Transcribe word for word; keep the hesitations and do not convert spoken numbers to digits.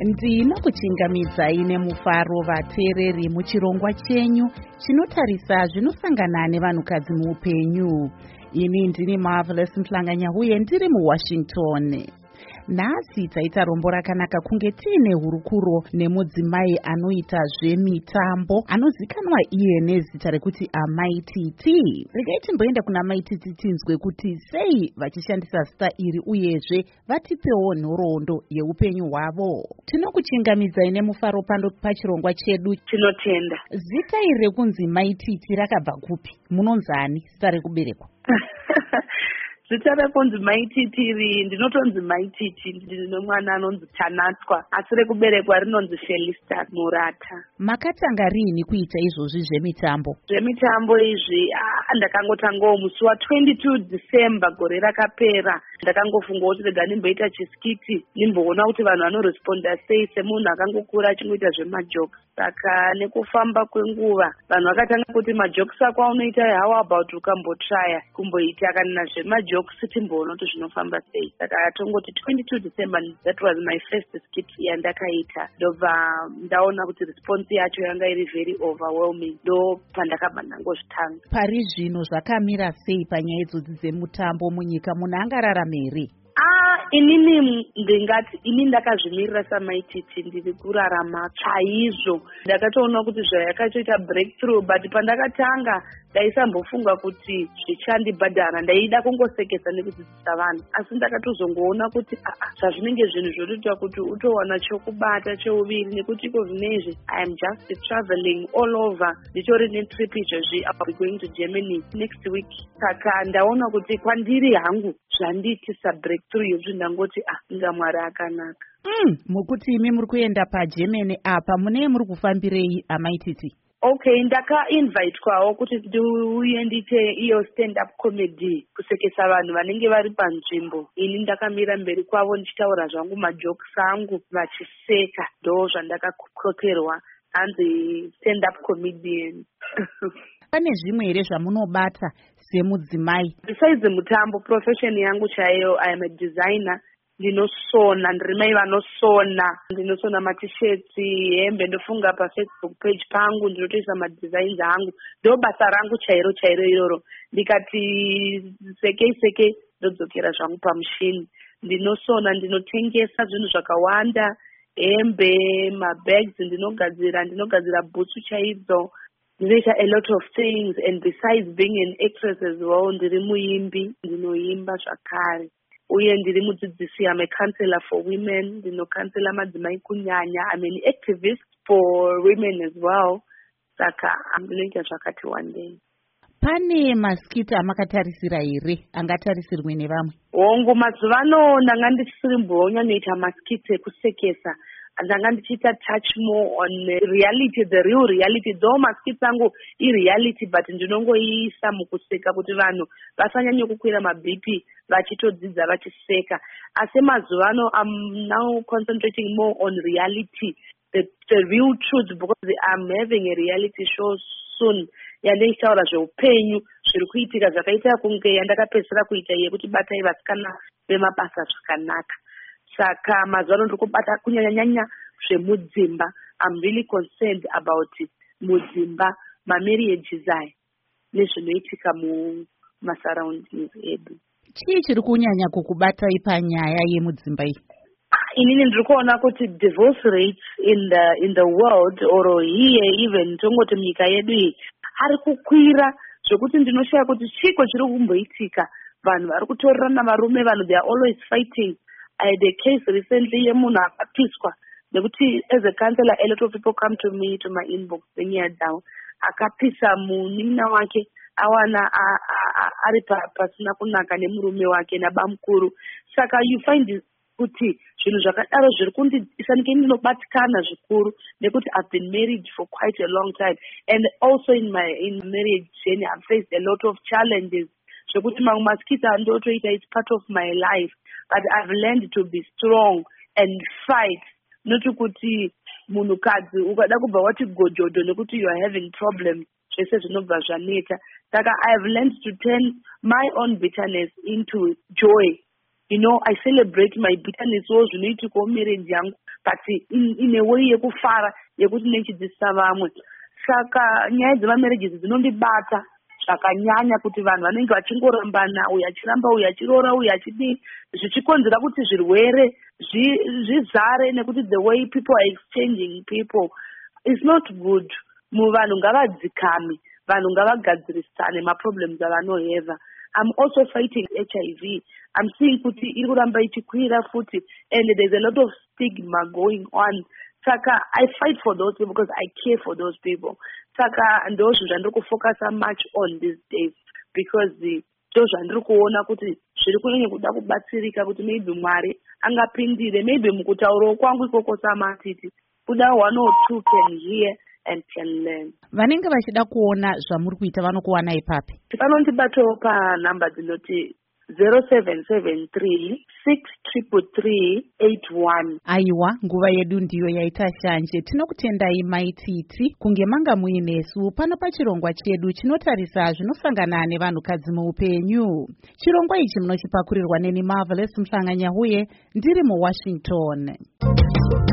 Ndinokuchingamidzai nemufaro vateereri muchirongwa chenyu chinotarisa zvinosangana nevanhukadzi muupenyu. Ini ndini Marvelous Mhlanganya uye ndiri muWashington. Nhasi taita rombo rakanaka kunge tiine hurukuro nemudzimai anoita zvemitambo anozikanwa iye nezita rekuti amaititi. Regai timboenda kuna maititi tinzwe kuti sei vachishandisa zita iri uyezve vatipewo nhoroondo yeupenyu hwavo. Tinokuchingamidzai nemufaro pano pachirongwa chedu. Tinotenda. Zita iri rekunzi maititi rakabva kupi? Munonzani zita rekuberekwa? Zita rekunzi maititiri ndinotonzi maititi, ndine mwana anonzi Tanatswa, asi rekuberekwa rinonzi Felista Murata. Makatanga rini kuita izvozvi zvemitambo? Zvemitambo izvi ndakangotangawo musi wa22 December gore rakapera. Ndakangofunga kuti rega ndimboita chiskiti ndimboona kuti vanhu vanoresponda sei semunhu akangokura achingoita zvemajokes. Saka nekufamba kwenguva vanhu vakatanga kuti majokes ako aunoita how about ukambotraya kumboita kana zvemajokes timboona kuti zvinofamba sei. Saka tongoti twenty-two December that was my first skit yandakaita. Ndobva ndaona kuti response yacho yanga iri very overwhelming. Ndo pandakabva ndangozvitanga. Pari zvino zvakamira sei panyaya idzodzi dzemutambo munyika? Munhu angararama here? Ah, inini ndingati ini ndakazvimirira samaititi ndiri kurarama chaizvo. Ndakatoona kuti zvayakachoita breakthrough, but pandakatanga ndaisambofunga kuti zvichandibhadhara. Ndaida kungosekesa nekudzidzisa vanhu, asi ndakatozongoona kuti zvazvinenge zvinhu zvotoita kuti utowana chokubata cheuviri, nekuti iko zvinezvi I am just traveling all over. Nditori netrip izvozvi, I'll be going to Germany next week. Saka ndaona kuti kwandiri hangu zvandiitisa breakthrough yezvi ndangoti ah inga Mwari akanaka. Mm, mukuti imi muri kuenda paGermany apa mune muri kufambirei amaititi? Okay, ndaka-invitwawo kuti ndiuye ndiite iyo stand-up comedy kusekesa vanhu vanenge vari panzvimbo. Ini ndakamira mberi kwavo ndichitaura zvangu majokes angu vachiseka. Ndo zvandakakokerwa hanzi stand-up comedian. Pane zvimwe here zvamunobata semudzimai? Besides mutambo, profession yangu chaiyo, I am a designer. Ndinosona, ndiri mai vanosona, ndinosona matishirts, hembe. Ndofunga paFacebook page pangu ndinotoisa madesigns angu. Ndo basa rangu chairo chairo iroro. Ndikati sekei sekei ndodzokera zvangu pamushini. Ndinosona, ndinotengesa zvinhu zvakawanda, hembe, mabags ndinogadzira, ndinogadzira bhutsu chaidzo. Ndinoita a lot of things, and besides being an actress as well, ndiri muimbi, ndinoimba zvakare. Uye ndiri mudzidzisi, I'm a counselor for women, ndinokansela madzimai kunyanya. I'm an activist for women as well. Saka ndinoita zvakati one day. Pane maskiti amakatarisira here angatarisirwe nevamwe? Hongu, mazuvano ndanga ndisiri mbonyanoita maskiti ekusekesa. Ndanga ndichiita touch more on reality, the real reality. Though maskits angu i-reality, but ndinongoiisa mukuseka kuti vanhu vasanyanye kukwira ma-B P vachitodzidza vachiseka. Asi mazuvano I'm now concentrating more on reality, the, the real truth, because I'm having a reality show soon. Yandichitaura zveupenyu zviri kuitika zvakaita kunge yandakapedzera kuita yekuti batai vasikana vemabasa zvakanaka. Saka mazuvano ndiri kubata kunyanya-nyanya zvemudzimba. I'm really concerned about mudzimba, ma-marriages aya nezvinoitika mumasurroundings edu. Chii chiri kunyanya kukubatai panyaya yemudzimba iyi? Inini ndiri kuona kuti divorce rates in the in the world or here even tongoti munyika yedu iyi ari kukwira zvokuti ndinoshaya kuti chiko chiri kumboitika. Vanhu vari kutorerana varume, vanhu they are always fighting. I had a case recently yemunhu akapiswa nekuti as a counselor a lot of people come to me to my inbox nenyaya dzavo. Akapisa munina wake awana ari pasina kunaka nemurume wake nabamukuru. Saka you find kuti zvinhu zvakadaro zviri kundiisa ndike ndinobatikana zvikuru nekuti I've been married for quite a long time, and also in my in marriage journey I've faced a lot of challenges. Zvekuti mamwe maskiti andotoita it's part of my life, but I've learned to be strong and fight. Not kuti munhukadzi ukada kubva wati gojodo nekuti you are having problems zvese zvinobva zvaneta. Saka I've learned to turn my own bitterness into joy. You know, I celebrate my bitterness. So zvinoitika marriage yangu but in, in a way yekufara yekuti nechidzidzisa vamwe. Saka nyaya dzemamarriages dzinondibata zvakanyanya kuti vanhu vanenge vachingorambana, uyu achiramba uyu achiroora uyu achidii, zvichikonzera kuti zvirwere zvizare nekuti the way people are exchanging people is not good. Vanhu ngavadzikame, vanhu ngavagadzirisane maproblems avanoheva. I'm also fighting H I V. I'm seeing kuti iri kuramba ichikwira futi, and there's a lot of stigma going on. Saka I fight for those people because I care for those people. Saka ndozvo zvandiri kufocusa much on these days, because ndo zvandiri kuona kuti zviri kunyanya kuda kubatsirika kuti maybe Mwari angapindire, maybe mukutauro kwangu ikoko samatiti kuda one or two can hear and can learn. Vanenge vachida kuona zvamuri kuita vanokuwana ipapi? Vanondibatawo panhamba dzinoti zero seven seven three six three three eight one. Aiwa, nguva yedu ndiyo yaita shanje. Tinokutendai maititi kunge manga muinesu pano pachirongwa chedu chinotarisa zvinosangana nevanhukadzi muupenyu. Chirongwa ichi munochipakurirwa neni Marvelous Mhlanga Nyahuye ndiri muWashington.